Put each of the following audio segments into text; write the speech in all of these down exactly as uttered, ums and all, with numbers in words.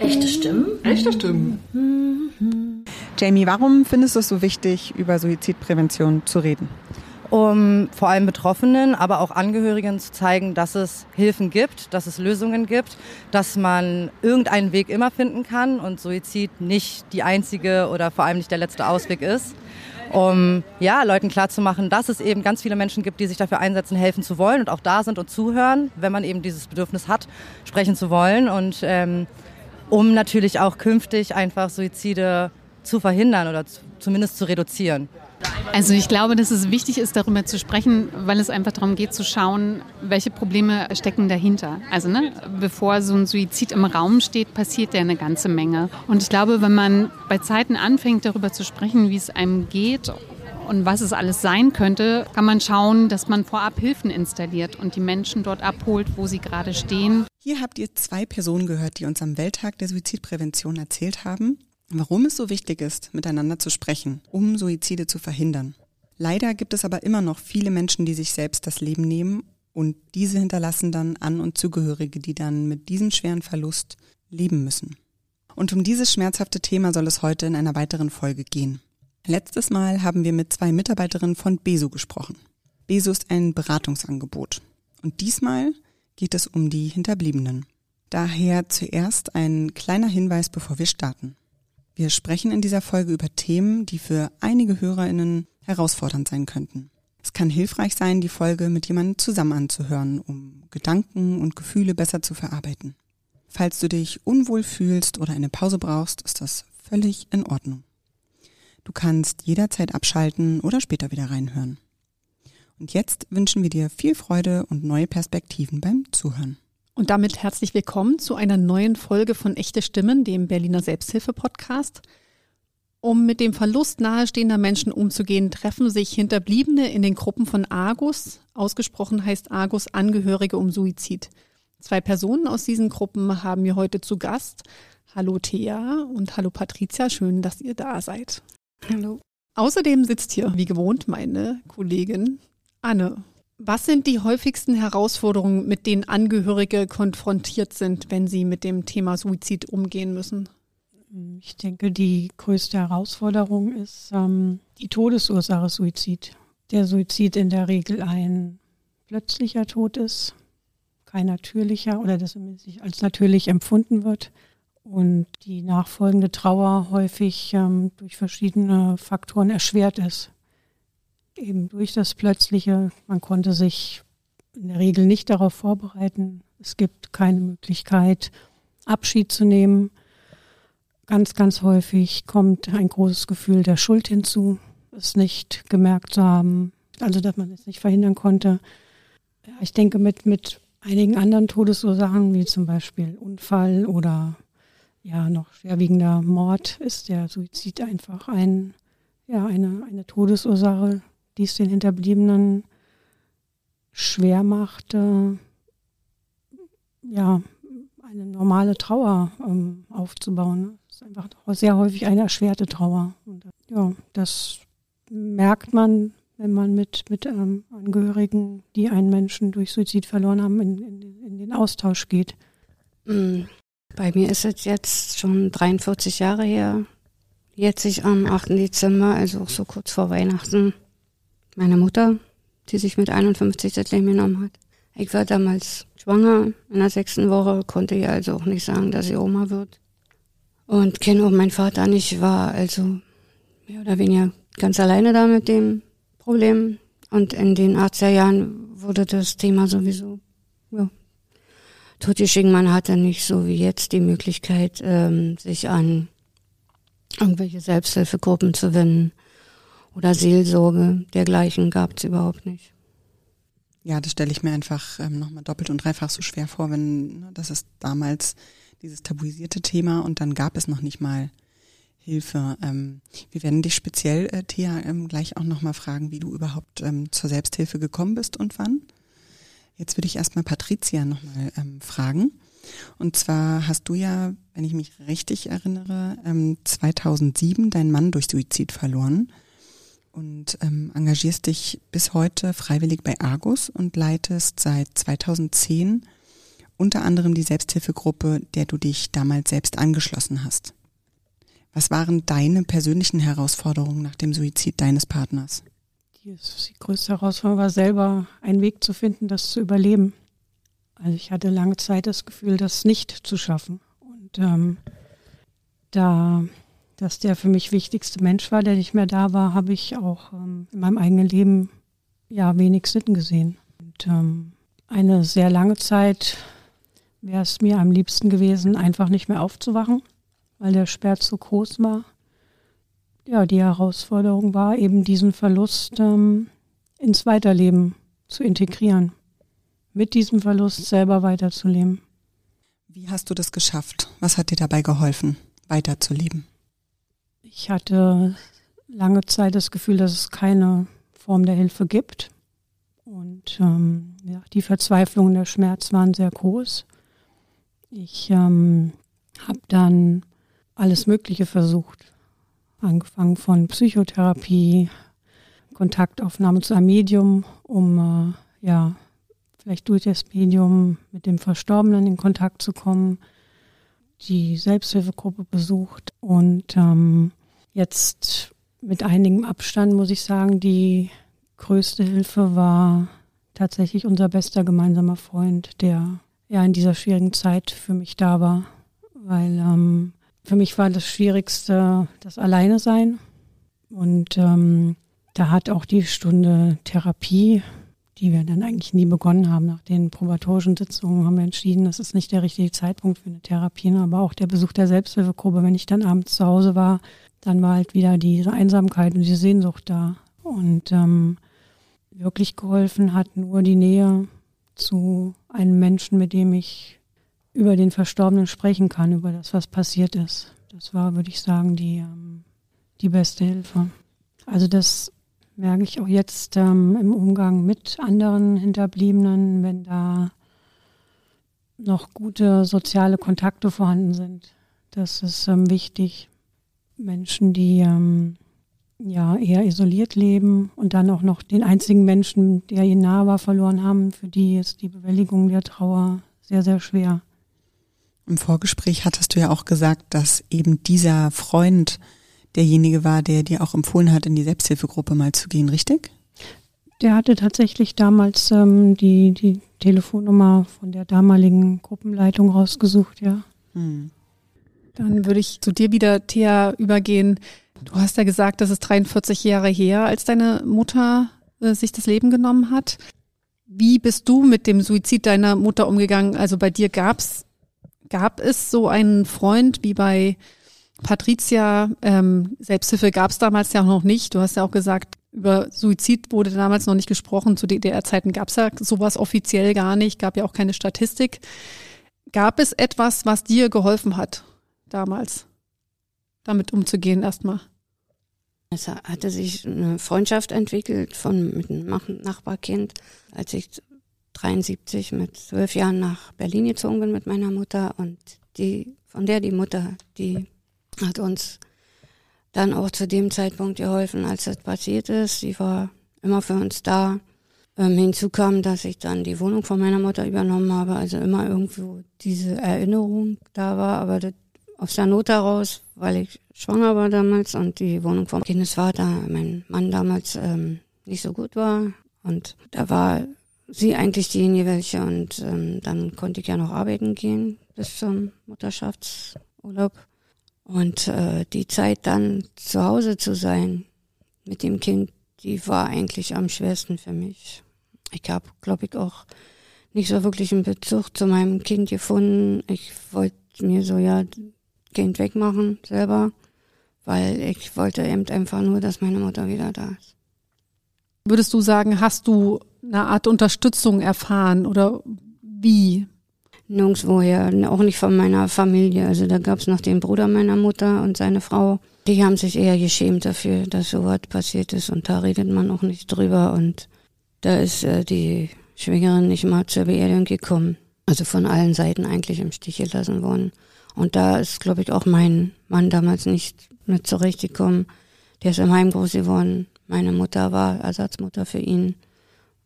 Echte Stimmen? Echte Stimmen. Jamie, warum findest du es so wichtig, über Suizidprävention zu reden? Um vor allem Betroffenen, aber auch Angehörigen zu zeigen, dass es Hilfen gibt, dass es Lösungen gibt, dass man irgendeinen Weg immer finden kann und Suizid nicht die einzige oder vor allem nicht der letzte Ausweg ist. Um ja, Leuten klarzumachen, dass es eben ganz viele Menschen gibt, die sich dafür einsetzen, helfen zu wollen und auch da sind und zuhören, wenn man eben dieses Bedürfnis hat, sprechen zu wollen und ähm, um natürlich auch künftig einfach Suizide zu verhindern oder zu, zumindest zu reduzieren. Also ich glaube, dass es wichtig ist, darüber zu sprechen, weil es einfach darum geht zu schauen, welche Probleme stecken dahinter. Also ne, bevor so ein Suizid im Raum steht, passiert ja eine ganze Menge. Und ich glaube, wenn man bei Zeiten anfängt, darüber zu sprechen, wie es einem geht und was es alles sein könnte, kann man schauen, dass man vorab Hilfen installiert und die Menschen dort abholt, wo sie gerade stehen. Hier habt ihr zwei Personen gehört, die uns am Welttag der Suizidprävention erzählt haben, warum es so wichtig ist, miteinander zu sprechen, um Suizide zu verhindern. Leider gibt es aber immer noch viele Menschen, die sich selbst das Leben nehmen und diese hinterlassen dann An- und Zugehörige, die dann mit diesem schweren Verlust leben müssen. Und um dieses schmerzhafte Thema soll es heute in einer weiteren Folge gehen. Letztes Mal haben wir mit zwei Mitarbeiterinnen von Besu gesprochen. Besu ist ein Beratungsangebot und diesmal geht es um die Hinterbliebenen. Daher zuerst ein kleiner Hinweis, bevor wir starten. Wir sprechen in dieser Folge über Themen, die für einige HörerInnen herausfordernd sein könnten. Es kann hilfreich sein, die Folge mit jemandem zusammen anzuhören, um Gedanken und Gefühle besser zu verarbeiten. Falls du dich unwohl fühlst oder eine Pause brauchst, ist das völlig in Ordnung. Du kannst jederzeit abschalten oder später wieder reinhören. Und jetzt wünschen wir dir viel Freude und neue Perspektiven beim Zuhören. Und damit herzlich willkommen zu einer neuen Folge von Echte Stimmen, dem Berliner Selbsthilfe-Podcast. Um mit dem Verlust nahestehender Menschen umzugehen, treffen sich Hinterbliebene in den Gruppen von Argus. Ausgesprochen heißt Argus Angehörige um Suizid. Zwei Personen aus diesen Gruppen haben wir heute zu Gast. Hallo Thea und hallo Patricia, schön, dass ihr da seid. Hallo. Außerdem sitzt hier, wie gewohnt, meine Kollegin Anne. Was sind die häufigsten Herausforderungen, mit denen Angehörige konfrontiert sind, wenn sie mit dem Thema Suizid umgehen müssen? Ich denke, die größte Herausforderung ist ähm, die Todesursache Suizid. Der Suizid in der Regel ein plötzlicher Tod ist, kein natürlicher oder das nicht als natürlich empfunden wird und die nachfolgende Trauer häufig ähm, durch verschiedene Faktoren erschwert ist. Eben durch das Plötzliche, man konnte sich in der Regel nicht darauf vorbereiten. Es gibt keine Möglichkeit, Abschied zu nehmen. Ganz, ganz häufig kommt ein großes Gefühl der Schuld hinzu, es nicht gemerkt zu haben, also dass man es nicht verhindern konnte. Ja, ich denke, mit, mit einigen anderen Todesursachen, wie zum Beispiel Unfall oder ja noch schwerwiegender Mord, ist der Suizid einfach ein, ja, eine, eine Todesursache, die es den Hinterbliebenen schwer macht, äh, ja, eine normale Trauer ähm, aufzubauen. Es ist einfach sehr häufig eine erschwerte Trauer. Und, ja, das merkt man, wenn man mit, mit ähm, Angehörigen, die einen Menschen durch Suizid verloren haben, in, in, in den Austausch geht. Bei mir ist es jetzt schon dreiundvierzig Jahre her. Jetzt ich am achten Dezember, also auch so kurz vor Weihnachten, meine Mutter, die sich mit einundfünfzig das Leben genommen hat. Ich war damals schwanger, in der sechsten Woche, konnte ihr also auch nicht sagen, dass sie Oma wird. Und kenne auch mein Vater nicht, war also mehr oder weniger ganz alleine da mit dem Problem. Und in den achtziger Jahren wurde das Thema sowieso, ja, totgeschwiegen. Man hatte nicht so wie jetzt die Möglichkeit, ähm, sich an irgendwelche Selbsthilfegruppen zu wenden. Oder Seelsorge, dergleichen gab es überhaupt nicht. Ja, das stelle ich mir einfach ähm, nochmal doppelt und dreifach so schwer vor, wenn, ne, das ist damals dieses tabuisierte Thema und dann gab es noch nicht mal Hilfe. Ähm, wir werden dich speziell, äh, Thea, ähm, gleich auch nochmal fragen, wie du überhaupt ähm, zur Selbsthilfe gekommen bist und wann. Jetzt würde ich erstmal Patricia nochmal ähm, fragen. Und zwar hast du ja, wenn ich mich richtig erinnere, ähm, zweitausendsieben deinen Mann durch Suizid verloren. Und ähm, engagierst dich bis heute freiwillig bei Argus und leitest seit zweitausendzehn unter anderem die Selbsthilfegruppe, der du dich damals selbst angeschlossen hast. Was waren deine persönlichen Herausforderungen nach dem Suizid deines Partners? Die, die größte Herausforderung war selber, einen Weg zu finden, das zu überleben. Also ich hatte lange Zeit das Gefühl, das nicht zu schaffen. Und ähm, da, dass der für mich wichtigste Mensch war, der nicht mehr da war, habe ich auch ähm, in meinem eigenen Leben ja wenig Sinn gesehen. Und ähm, eine sehr lange Zeit wäre es mir am liebsten gewesen, einfach nicht mehr aufzuwachen, weil der Schmerz so groß war. Ja, die Herausforderung war eben, diesen Verlust ähm, ins Weiterleben zu integrieren. Mit diesem Verlust selber weiterzuleben. Wie hast du das geschafft? Was hat dir dabei geholfen, weiterzuleben? Ich hatte lange Zeit das Gefühl, dass es keine Form der Hilfe gibt. Und ähm, ja, die Verzweiflung und der Schmerz waren sehr groß. Ich ähm, habe dann alles Mögliche versucht. Angefangen von Psychotherapie, Kontaktaufnahme zu einem Medium, um äh, ja vielleicht durch das Medium mit dem Verstorbenen in Kontakt zu kommen, die Selbsthilfegruppe besucht und ähm, jetzt mit einigem Abstand muss ich sagen, die größte Hilfe war tatsächlich unser bester gemeinsamer Freund, der ja in dieser schwierigen Zeit für mich da war, weil ähm, für mich war das Schwierigste das Alleine-Sein und ähm, da hat auch die Stunde Therapie, die wir dann eigentlich nie begonnen haben, nach den probatorischen Sitzungen haben wir entschieden, das ist nicht der richtige Zeitpunkt für eine Therapie, aber auch der Besuch der Selbsthilfegruppe, wenn ich dann abends zu Hause war, dann war halt wieder diese Einsamkeit und diese Sehnsucht da und ähm, wirklich geholfen hat nur die Nähe zu einem Menschen, mit dem ich über den Verstorbenen sprechen kann, über das, was passiert ist. Das war, würde ich sagen, die, ähm, die beste Hilfe. Also das merke ich auch jetzt ähm, im Umgang mit anderen Hinterbliebenen, wenn da noch gute soziale Kontakte vorhanden sind. Das ist ähm, wichtig. Menschen, die ähm, ja eher isoliert leben und dann auch noch den einzigen Menschen, der ihnen nahe war, verloren haben, für die ist die Bewältigung der Trauer sehr, sehr schwer. Im Vorgespräch hattest du ja auch gesagt, dass eben dieser Freund derjenige war, der dir auch empfohlen hat, in die Selbsthilfegruppe mal zu gehen, richtig? Der hatte tatsächlich damals ähm, die, die Telefonnummer von der damaligen Gruppenleitung rausgesucht, ja. Hm. Dann würde ich zu dir wieder, Thea, übergehen. Du hast ja gesagt, das ist dreiundvierzig Jahre her, als deine Mutter äh, sich das Leben genommen hat. Wie bist du mit dem Suizid deiner Mutter umgegangen? Also bei dir gab's, gab es so einen Freund wie bei Patricia? Ähm, Selbsthilfe gab es damals ja noch nicht. Du hast ja auch gesagt, über Suizid wurde damals noch nicht gesprochen. Zu D D R-Zeiten gab es ja sowas offiziell gar nicht, gab ja auch keine Statistik. Gab es etwas, was dir geholfen hat damals, damit umzugehen erstmal? Es hatte sich eine Freundschaft entwickelt von mit einem Nachbarkind, als ich dreiundsiebzig mit zwölf Jahren nach Berlin gezogen bin mit meiner Mutter und die, von der die Mutter, die hat uns dann auch zu dem Zeitpunkt geholfen, als das passiert ist. Sie war immer für uns da. Ähm, hinzu kam, dass ich dann die Wohnung von meiner Mutter übernommen habe, also immer irgendwo diese Erinnerung da war, aber das aus der Not heraus, weil ich schwanger war damals und die Wohnung vom Kindesvater, mein Mann damals ähm, nicht so gut war und da war sie eigentlich diejenige welche und ähm, dann konnte ich ja noch arbeiten gehen bis zum Mutterschaftsurlaub und äh, die Zeit dann zu Hause zu sein mit dem Kind, die war eigentlich am schwersten für mich. Ich habe, glaube ich, auch nicht so wirklich einen Bezug zu meinem Kind gefunden. Ich wollte mir so ja Kind wegmachen selber, weil ich wollte eben einfach nur, dass meine Mutter wieder da ist. Würdest du sagen, hast du eine Art Unterstützung erfahren oder wie? Nirgendwoher, auch nicht von meiner Familie. Also da gab es noch den Bruder meiner Mutter und seine Frau. Die haben sich eher geschämt dafür, dass sowas passiert ist und da redet man auch nicht drüber und da ist äh, die Schwägerin nicht mal zur Beerdigung gekommen. Also von allen Seiten eigentlich im Stich gelassen worden. Und da ist, glaube ich, auch mein Mann damals nicht mit zurechtgekommen. Der ist im Heim groß geworden. Meine Mutter war Ersatzmutter für ihn.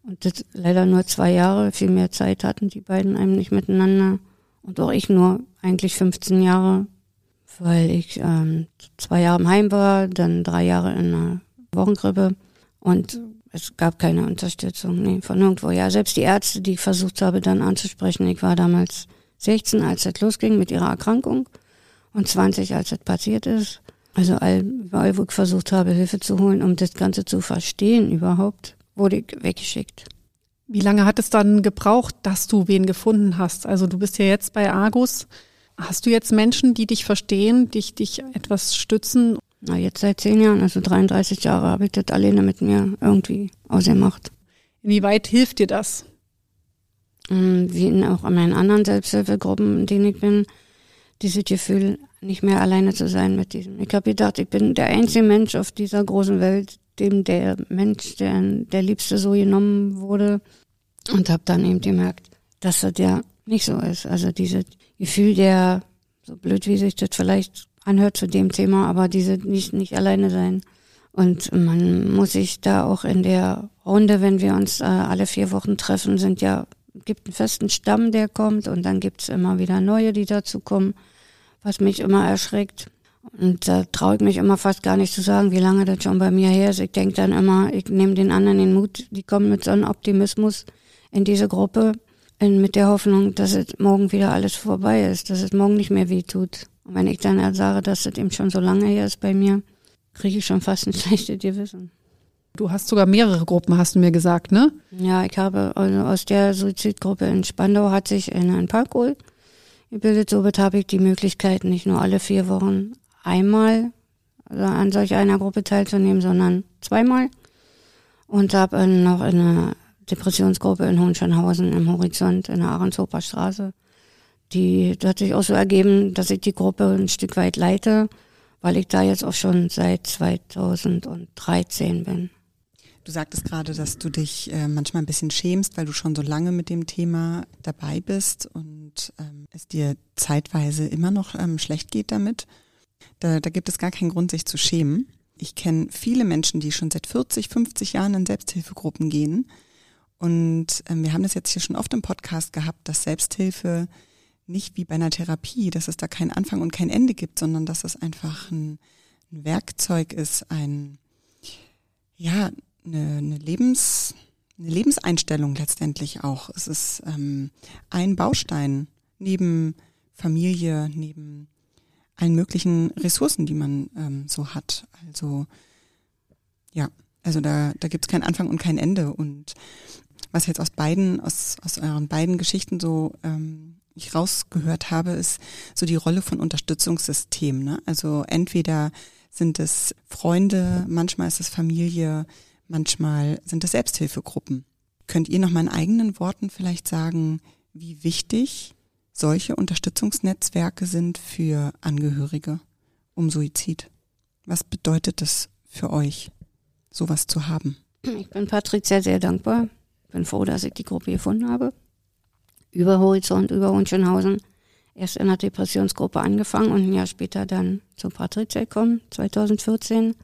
Und das leider nur zwei Jahre, viel mehr Zeit hatten die beiden einem nicht miteinander. Und auch ich nur eigentlich fünfzehn Jahre, weil ich ähm, zwei Jahre im Heim war, dann drei Jahre in einer Wochenkrippe. Und es gab keine Unterstützung, nee, von irgendwo. Ja, selbst die Ärzte, die ich versucht habe dann anzusprechen, ich war damals sechzehn, als das losging mit ihrer Erkrankung und zwanzig, als das passiert ist. Also überall, wo ich versucht habe, Hilfe zu holen, um das Ganze zu verstehen überhaupt, wurde ich weggeschickt. Wie lange hat es dann gebraucht, dass du wen gefunden hast? Also du bist ja jetzt bei Argus. Hast du jetzt Menschen, die dich verstehen, dich, dich etwas stützen? Na, jetzt seit zehn Jahren, also dreiunddreißig Jahre, habe ich das alleine mit mir irgendwie ausgemacht. Inwieweit hilft dir das? Wie in auch an meinen anderen Selbsthilfegruppen, in denen ich bin, dieses Gefühl, nicht mehr alleine zu sein mit diesem. Ich habe gedacht, ich bin der einzige Mensch auf dieser großen Welt, dem der Mensch, der, der Liebste so genommen wurde. Und habe dann eben gemerkt, dass das ja nicht so ist. Also dieses Gefühl der, so blöd wie sich das vielleicht anhört zu dem Thema, aber diese nicht, nicht alleine sein. Und man muss sich da auch in der Runde, wenn wir uns äh, alle vier Wochen treffen, sind ja, gibt einen festen Stamm, der kommt und dann gibt's immer wieder neue, die dazu kommen, was mich immer erschreckt. Und da traue ich mich immer fast gar nicht zu sagen, wie lange das schon bei mir her ist. Ich denke dann immer, ich nehme den anderen den Mut, die kommen mit so einem Optimismus in diese Gruppe, in, mit der Hoffnung, dass es morgen wieder alles vorbei ist, dass es morgen nicht mehr weh tut. Und wenn ich dann sage, dass das eben schon so lange her ist bei mir, kriege ich schon fast ein schlechtes Gewissen. Du hast sogar mehrere Gruppen, hast du mir gesagt, ne? Ja, ich habe also aus der Suizidgruppe in Spandau hat sich in ein Parkour gebildet. Somit habe ich die Möglichkeit, nicht nur alle vier Wochen einmal also an solch einer Gruppe teilzunehmen, sondern zweimal. Und habe noch eine Depressionsgruppe in Hohenschönhausen im Horizont in der Ahrenshofer Straße. Die, das hat sich auch so ergeben, dass ich die Gruppe ein Stück weit leite, weil ich da jetzt auch schon seit zweitausenddreizehn bin. Du sagtest gerade, dass du dich äh, manchmal ein bisschen schämst, weil du schon so lange mit dem Thema dabei bist und ähm, es dir zeitweise immer noch ähm, schlecht geht damit. Da, da gibt es gar keinen Grund, sich zu schämen. Ich kenne viele Menschen, die schon seit vierzig, fünfzig Jahren in Selbsthilfegruppen gehen. Und ähm, wir haben das jetzt hier schon oft im Podcast gehabt, dass Selbsthilfe nicht wie bei einer Therapie, dass es da keinen Anfang und kein Ende gibt, sondern dass es einfach ein, ein Werkzeug ist, ein, ja, eine, eine, Lebens, eine Lebenseinstellung letztendlich auch. Es ist ähm, ein Baustein neben Familie, neben allen möglichen Ressourcen, die man ähm, so hat. Also ja, also da, da gibt es keinen Anfang und kein Ende. Und was jetzt aus beiden, aus, aus euren beiden Geschichten so ähm, ich rausgehört habe, ist so die Rolle von Unterstützungssystemen. Ne? Also entweder sind es Freunde, manchmal ist es Familie, manchmal sind es Selbsthilfegruppen. Könnt ihr noch mal in eigenen Worten vielleicht sagen, wie wichtig solche Unterstützungsnetzwerke sind für Angehörige um Suizid? Was bedeutet es für euch, sowas zu haben? Ich bin Patricia sehr dankbar. Bin froh, dass ich die Gruppe gefunden habe. Über Horizont, über Hohenschönhausen. Erst in der Depressionsgruppe angefangen und ein Jahr später dann zu Patricia gekommen, zweitausendvierzehn.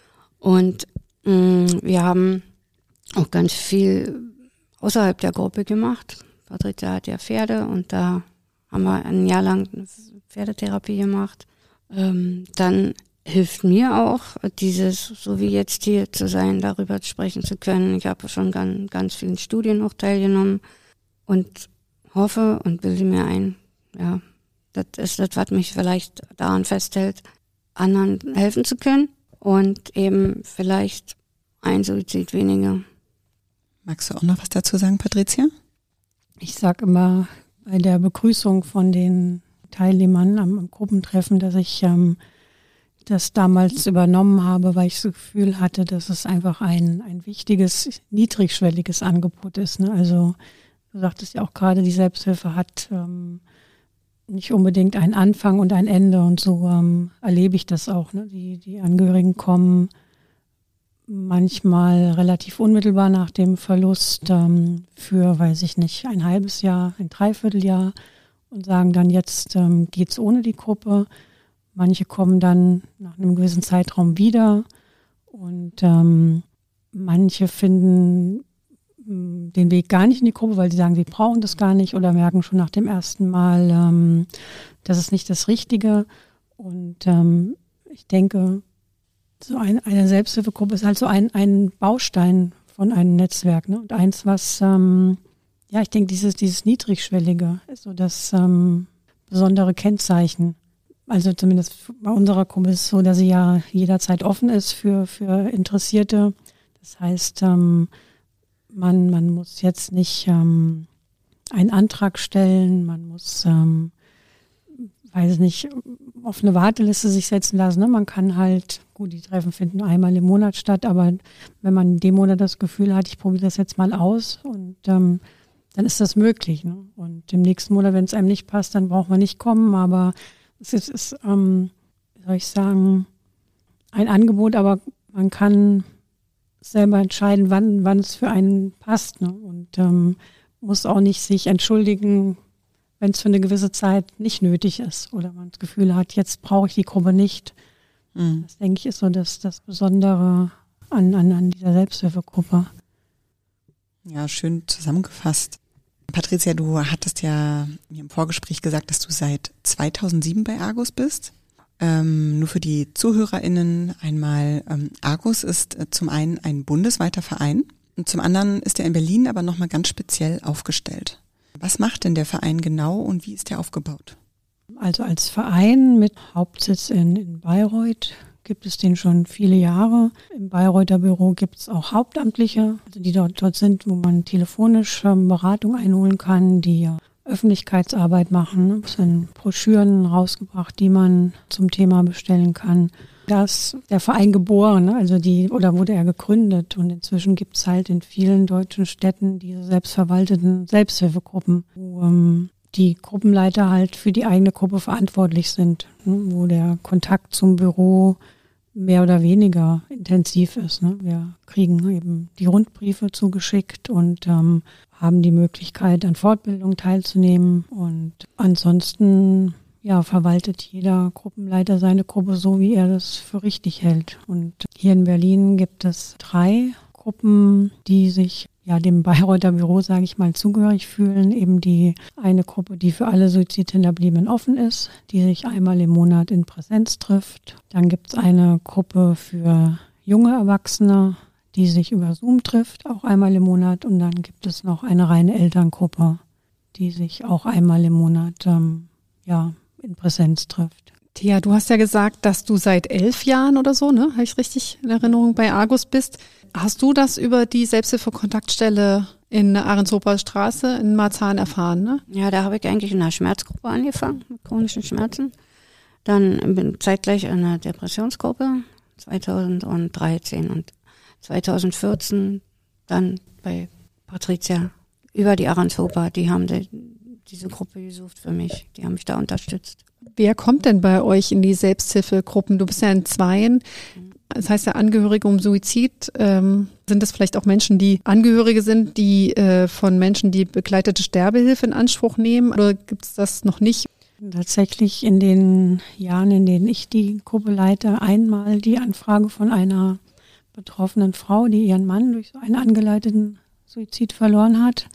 Und mh, wir haben auch ganz viel außerhalb der Gruppe gemacht. Patricia hat ja Pferde und da haben wir ein Jahr lang eine Pferdetherapie gemacht. Ähm, dann hilft mir auch dieses, so wie jetzt hier zu sein, darüber sprechen zu können. Ich habe schon ganz, ganz vielen Studien auch teilgenommen und hoffe und bilde mir ein, ja, das ist das, was mich vielleicht daran festhält, anderen helfen zu können und eben vielleicht ein Suizid weniger. Magst du auch noch was dazu sagen, Patricia? Ich sage immer bei der Begrüßung von den Teilnehmern am, am Gruppentreffen, dass ich ähm, das damals übernommen habe, weil ich das Gefühl hatte, dass es einfach ein, ein wichtiges, niedrigschwelliges Angebot ist. Ne? Also du sagtest ja auch gerade, die Selbsthilfe hat ähm, nicht unbedingt einen Anfang und ein Ende und so ähm, erlebe ich das auch. Ne? Die, die Angehörigen kommen manchmal relativ unmittelbar nach dem Verlust ähm, für, weiß ich nicht, ein halbes Jahr, ein Dreivierteljahr und sagen dann, jetzt ähm, geht's ohne die Gruppe. Manche kommen dann nach einem gewissen Zeitraum wieder und ähm, manche finden mh, den Weg gar nicht in die Gruppe, weil sie sagen, sie brauchen das gar nicht oder merken schon nach dem ersten Mal, ähm, das ist nicht das Richtige. Und ähm, ich denke, so ein, eine Selbsthilfegruppe ist halt so ein, ein Baustein von einem Netzwerk, ne? Und eins, was, ähm, ja, ich denke, dieses, dieses Niedrigschwellige ist so das ähm, besondere Kennzeichen. Also zumindest bei unserer Gruppe ist es so, dass sie ja jederzeit offen ist für, für Interessierte. Das heißt, ähm, man, man muss jetzt nicht ähm, einen Antrag stellen, man muss, ähm, weiß nicht, auf eine Warteliste sich setzen lassen. Ne? Man kann halt, gut, die Treffen finden einmal im Monat statt, aber wenn man in dem Monat das Gefühl hat, ich probiere das jetzt mal aus und ähm, dann ist das möglich. Ne? Und im nächsten Monat, wenn es einem nicht passt, dann braucht man nicht kommen, aber es ist, ist ähm, wie soll ich sagen, ein Angebot, aber man kann selber entscheiden, wann, wann es für einen passt. Ne? Und ähm, muss auch nicht sich entschuldigen, wenn es für eine gewisse Zeit nicht nötig ist oder man das Gefühl hat, jetzt brauche ich die Gruppe nicht. Mhm. Das, denke ich, ist so das, das Besondere an, an, an dieser Selbsthilfegruppe. Ja, schön zusammengefasst. Patricia, du hattest ja mir im Vorgespräch gesagt, dass du seit zweitausendsieben bei Argus bist. Ähm, nur für die ZuhörerInnen einmal, ähm, Argus ist äh, zum einen ein bundesweiter Verein und zum anderen ist er in Berlin aber nochmal ganz speziell aufgestellt. Was macht denn der Verein genau und wie ist der aufgebaut? Also als Verein mit Hauptsitz in, in Bayreuth gibt es den schon viele Jahre. Im Bayreuther Büro gibt es auch Hauptamtliche, also die dort, dort sind, wo man telefonisch ähm, Beratung einholen kann, die ja Öffentlichkeitsarbeit machen. Es sind Broschüren rausgebracht, die man zum Thema bestellen kann. Da ist der Verein geboren, also die, oder wurde er gegründet. Und inzwischen gibt es halt in vielen deutschen Städten diese selbstverwalteten Selbsthilfegruppen, wo ähm, die Gruppenleiter halt für die eigene Gruppe verantwortlich sind, ne, wo der Kontakt zum Büro mehr oder weniger intensiv ist. Ne. Wir kriegen eben die Rundbriefe zugeschickt und ähm, haben die Möglichkeit, an Fortbildung teilzunehmen. Und ansonsten ja, verwaltet jeder Gruppenleiter seine Gruppe so, wie er das für richtig hält. Und hier in Berlin gibt es drei Gruppen, die sich ja dem Bayreuther Büro, sage ich mal, zugehörig fühlen. Eben die eine Gruppe, die für alle Suizidhinterbliebenen offen ist, die sich einmal im Monat in Präsenz trifft. Dann gibt es eine Gruppe für junge Erwachsene, die sich über Zoom trifft, auch einmal im Monat. Und dann gibt es noch eine reine Elterngruppe, die sich auch einmal im Monat ähm, ja, in Präsenz trifft. Thea, du hast ja gesagt, dass du seit elf Jahren oder so, ne, habe ich richtig in Erinnerung, bei Argus bist. Hast du das über die Selbsthilfe-Kontaktstelle in der Ahrenshofer Straße in Marzahn erfahren, ne? Ja, da habe ich eigentlich in einer Schmerzgruppe angefangen, mit chronischen Schmerzen. Dann bin zeitgleich in einer Depressionsgruppe, zweitausenddreizehn und zweitausendvierzehn dann bei Patricia über die Ahrenshofer. Die haben die, diese Gruppe gesucht für mich, die haben mich da unterstützt. Wer kommt denn bei euch in die Selbsthilfegruppen? Du bist ja in Zweien. Das heißt ja Angehörige um Suizid. Ähm, sind das vielleicht auch Menschen, die Angehörige sind, die äh, von Menschen, die begleitete Sterbehilfe in Anspruch nehmen? Oder gibt es das noch nicht? Tatsächlich in den Jahren, in denen ich die Gruppe leite, einmal die Anfrage von einer betroffenen Frau, die ihren Mann durch so einen angeleiteten Suizid verloren hat,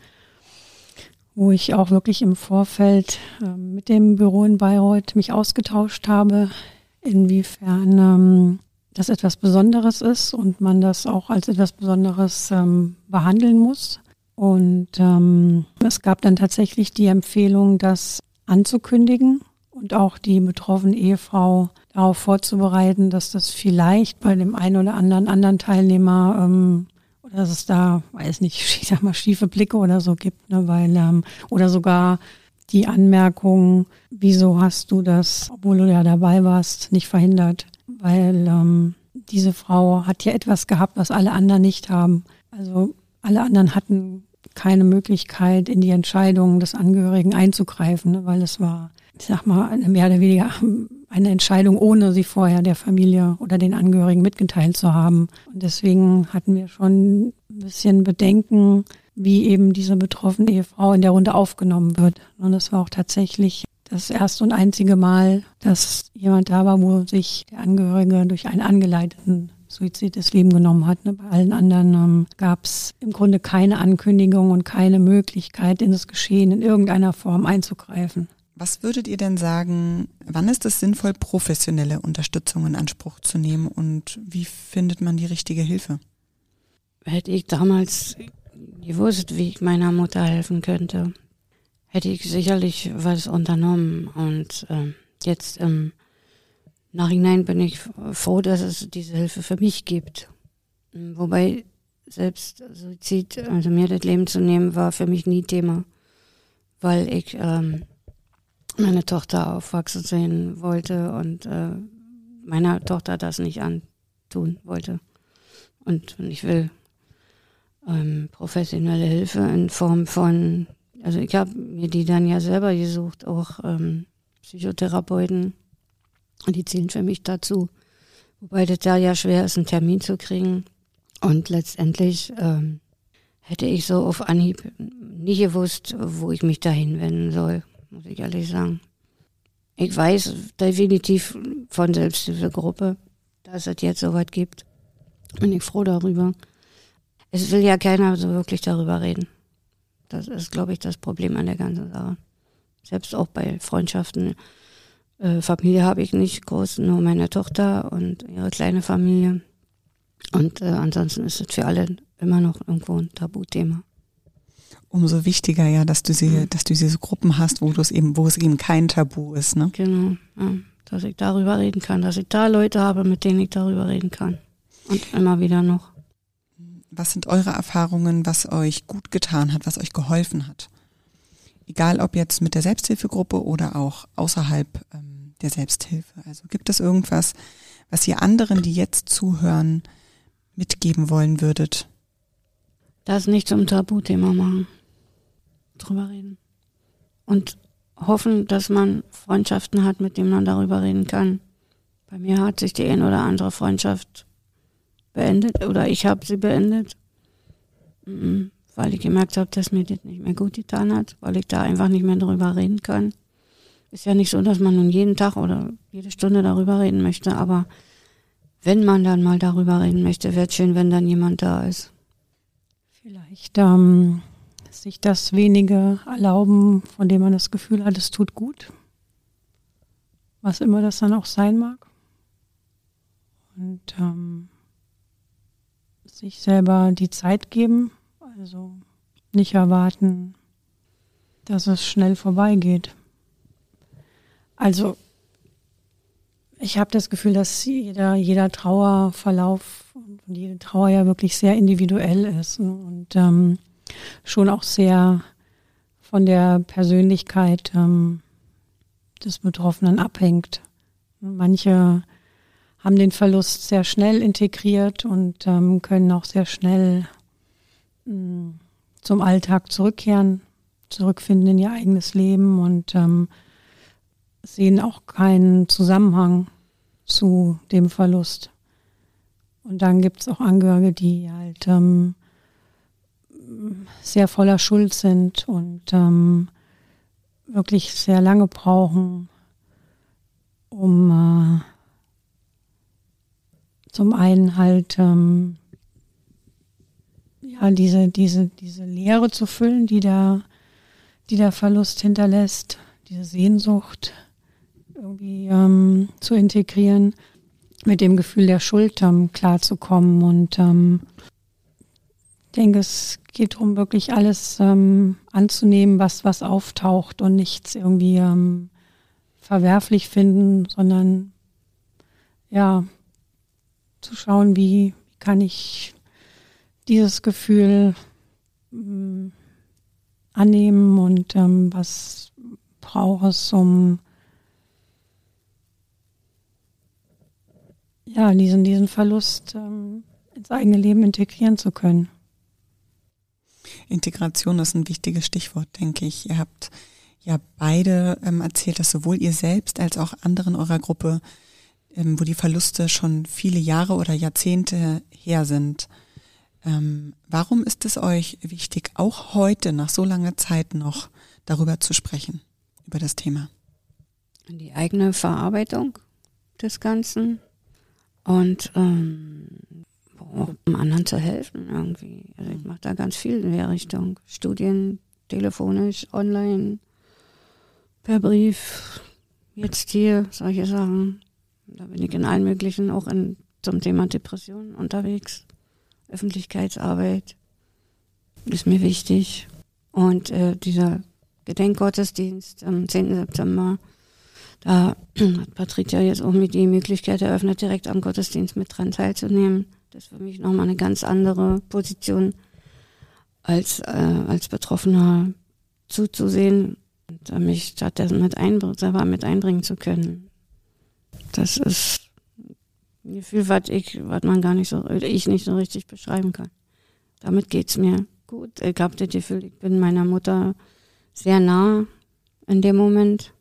wo ich auch wirklich im Vorfeld äh, mit dem Büro in Bayreuth mich ausgetauscht habe, inwiefern ähm, das etwas Besonderes ist und man das auch als etwas Besonderes ähm, behandeln muss. Und ähm, es gab dann tatsächlich die Empfehlung, das anzukündigen und auch die betroffene Ehefrau darauf vorzubereiten, dass das vielleicht bei dem einen oder anderen anderen Teilnehmer ähm, oder dass es da, weiß nicht, ich sag mal, schiefe Blicke oder so gibt, ne, weil ähm, oder sogar die Anmerkung, wieso hast du das, obwohl du ja dabei warst, nicht verhindert? Weil ähm, diese Frau hat ja etwas gehabt, was alle anderen nicht haben. Also alle anderen hatten keine Möglichkeit, in die Entscheidungen des Angehörigen einzugreifen, ne, weil es war, ich sag mal, eine mehr oder weniger eine Entscheidung, ohne sie vorher der Familie oder den Angehörigen mitgeteilt zu haben. Und deswegen hatten wir schon ein bisschen Bedenken, wie eben diese betroffene Ehefrau in der Runde aufgenommen wird. Und das war auch tatsächlich das erste und einzige Mal, dass jemand da war, wo sich der Angehörige durch einen angeleiteten Suizid das Leben genommen hat. Ne? Bei allen anderen ähm, gab es im Grunde keine Ankündigung und keine Möglichkeit, in das Geschehen in irgendeiner Form einzugreifen. Was würdet ihr denn sagen, wann ist es sinnvoll, professionelle Unterstützung in Anspruch zu nehmen und wie findet man die richtige Hilfe? Hätte ich damals gewusst, wie ich meiner Mutter helfen könnte, hätte ich sicherlich was unternommen. Und äh, jetzt im Nachhinein bin ich froh, dass es diese Hilfe für mich gibt. Wobei selbst Suizid, also mir das Leben zu nehmen, war für mich nie Thema, weil ich ähm, meine Tochter aufwachsen sehen wollte und äh, meiner Tochter das nicht antun wollte. Und ich will ähm, professionelle Hilfe in Form von, also ich habe mir die dann ja selber gesucht, auch ähm, Psychotherapeuten, und die zählen für mich dazu. Wobei das da ja schwer ist, einen Termin zu kriegen. Und letztendlich ähm, hätte ich so auf Anhieb nie gewusst, wo ich mich dahin wenden soll, muss ich ehrlich sagen. Ich weiß definitiv von Selbsthilfegruppe, dass es jetzt sowas gibt. Bin ich froh darüber. Es will ja keiner so wirklich darüber reden. Das ist, glaube ich, das Problem an der ganzen Sache. Selbst auch bei Freundschaften. Äh, Familie habe ich nicht groß, nur meine Tochter und ihre kleine Familie. Und äh, ansonsten ist es für alle immer noch irgendwo ein Tabuthema. Umso wichtiger ja, dass du sie, Mhm. dass du diese Gruppen hast, wo du es eben, wo es eben kein Tabu ist, ne? Genau, ja, dass ich darüber reden kann, dass ich da Leute habe, mit denen ich darüber reden kann. Und immer wieder noch. Was sind eure Erfahrungen, was euch gut getan hat, was euch geholfen hat? Egal ob jetzt mit der Selbsthilfegruppe oder auch außerhalb ähm, der Selbsthilfe. Also gibt es irgendwas, was ihr anderen, die jetzt zuhören, mitgeben wollen würdet? Das nicht zum Tabuthema machen. Drüber reden. Und hoffen, dass man Freundschaften hat, mit denen man darüber reden kann. Bei mir hat sich die ein oder andere Freundschaft beendet oder ich habe sie beendet, mhm. weil ich gemerkt habe, dass mir das nicht mehr gut getan hat, weil ich da einfach nicht mehr drüber reden kann. Ist ja nicht so, dass man nun jeden Tag oder jede Stunde darüber reden möchte, aber wenn man dann mal darüber reden möchte, wäre es schön, wenn dann jemand da ist. Vielleicht ähm, sich das wenige erlauben, von dem man das Gefühl hat, es tut gut. Was immer das dann auch sein mag. Und ähm, sich selber die Zeit geben, also nicht erwarten, dass es schnell vorbeigeht. Also ich habe das Gefühl, dass jeder, jeder Trauerverlauf und jede Trauer ja wirklich sehr individuell ist und ähm, schon auch sehr von der Persönlichkeit ähm, des Betroffenen abhängt. Manche haben den Verlust sehr schnell integriert und ähm, können auch sehr schnell mh, zum Alltag zurückkehren, zurückfinden in ihr eigenes Leben und ähm, sehen auch keinen Zusammenhang zu dem Verlust. Und dann gibt es auch Angehörige, die halt ähm, sehr voller Schuld sind und ähm, wirklich sehr lange brauchen, um äh, zum einen halt ähm, ja diese diese diese Leere zu füllen, die der die der Verlust hinterlässt, diese Sehnsucht irgendwie ähm, zu integrieren, mit dem Gefühl der Schuld ähm, klarzukommen. Und ähm, ich denke, es geht darum, wirklich alles ähm, anzunehmen, was was auftaucht und nichts irgendwie ähm, verwerflich finden, sondern ja zu schauen, wie kann ich dieses Gefühl ähm, annehmen und ähm, was brauche es, um ja, diesen, diesen Verlust ähm, ins eigene Leben integrieren zu können. Integration ist ein wichtiges Stichwort, denke ich. Ihr habt ja beide ähm, erzählt, dass sowohl ihr selbst als auch andere in eurer Gruppe, ähm, wo die Verluste schon viele Jahre oder Jahrzehnte her sind. Ähm, warum ist es euch wichtig, auch heute nach so langer Zeit noch darüber zu sprechen, über das Thema? Die eigene Verarbeitung des Ganzen, Und ähm, um anderen zu helfen irgendwie. Also ich mache da ganz viel in der Richtung. Studien, telefonisch, online, per Brief, jetzt hier, solche Sachen. Da bin ich in allen möglichen, auch in, zum Thema Depression unterwegs. Öffentlichkeitsarbeit ist mir wichtig. Und äh, dieser Gedenkgottesdienst am zehnten September, da hat Patricia jetzt auch mir die Möglichkeit eröffnet, direkt am Gottesdienst mit dran teilzunehmen. Das ist für mich nochmal eine ganz andere Position, als, äh, als Betroffener zuzusehen und äh, mich stattdessen mit einbringen, selber mit einbringen zu können. Das ist ein Gefühl, was ich, was man gar nicht so, ich nicht so richtig beschreiben kann. Damit geht's mir gut. Ich habe das Gefühl, ich bin meiner Mutter sehr nah in dem Moment.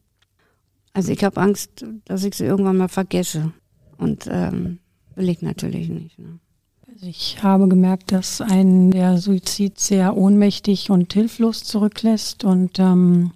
Also ich habe Angst, dass ich sie irgendwann mal vergesse. Und ähm, will ich natürlich nicht. Ne? Also ich habe gemerkt, dass einen der Suizid sehr ohnmächtig und hilflos zurücklässt und ähm,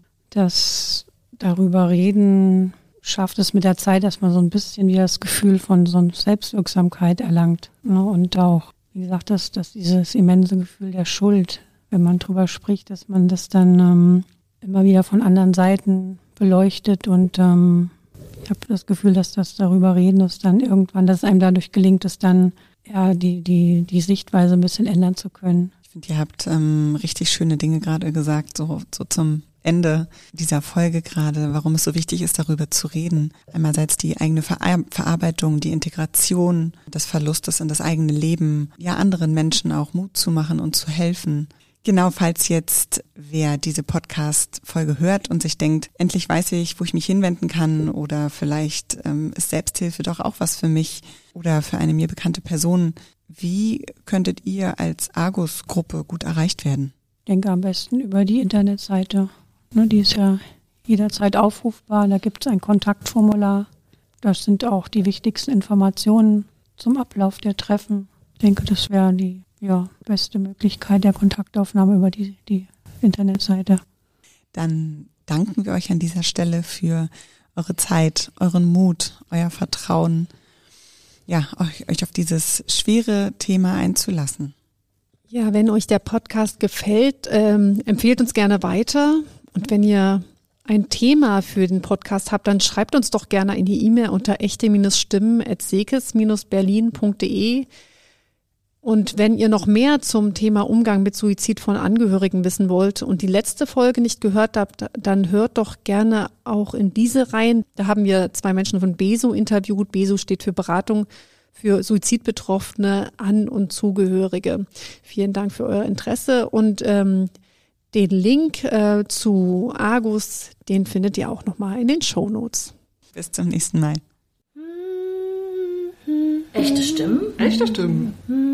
das darüber reden schafft es mit der Zeit, dass man so ein bisschen wie das Gefühl von so einer Selbstwirksamkeit erlangt. Ne? Und auch, wie gesagt, dass, dass dieses immense Gefühl der Schuld, wenn man drüber spricht, dass man das dann ähm, immer wieder von anderen Seiten beleuchtet und ähm, ich habe das Gefühl, dass das darüber reden, dass dann irgendwann, dass es einem dadurch gelingt, es dann ja die die die Sichtweise ein bisschen ändern zu können. Ich finde, ihr habt ähm, richtig schöne Dinge gerade gesagt, so so zum Ende dieser Folge gerade, warum es so wichtig ist, darüber zu reden. Einerseits die eigene Ver- Verarbeitung, die Integration des Verlustes in das eigene Leben, ja anderen Menschen auch Mut zu machen und zu helfen. Genau, falls jetzt wer diese Podcast-Folge hört und sich denkt, endlich weiß ich, wo ich mich hinwenden kann oder vielleicht ähm, ist Selbsthilfe doch auch was für mich oder für eine mir bekannte Person. Wie könntet ihr als Argus-Gruppe gut erreicht werden? Ich denke am besten über die Internetseite. Ne, die ist ja jederzeit aufrufbar. Da gibt es ein Kontaktformular. Das sind auch die wichtigsten Informationen zum Ablauf der Treffen. Ich denke, das wäre die ja, beste Möglichkeit der Kontaktaufnahme über die, die Internetseite. Dann danken wir euch an dieser Stelle für eure Zeit, euren Mut, euer Vertrauen, ja, euch, euch auf dieses schwere Thema einzulassen. Ja, wenn euch der Podcast gefällt, ähm, empfehlt uns gerne weiter. Und wenn ihr ein Thema für den Podcast habt, dann schreibt uns doch gerne in die E-Mail unter echte Stimmen at sekes berlin punkt de. Und wenn ihr noch mehr zum Thema Umgang mit Suizid von Angehörigen wissen wollt und die letzte Folge nicht gehört habt, dann hört doch gerne auch in diese rein. Da haben wir zwei Menschen von BESO interviewt. BESO steht für Beratung für Suizidbetroffene, An- und Zugehörige. Vielen Dank für euer Interesse und ähm, den Link äh, zu Argus, den findet ihr auch nochmal in den Shownotes. Bis zum nächsten Mal. Echte Stimmen? Echte Stimmen.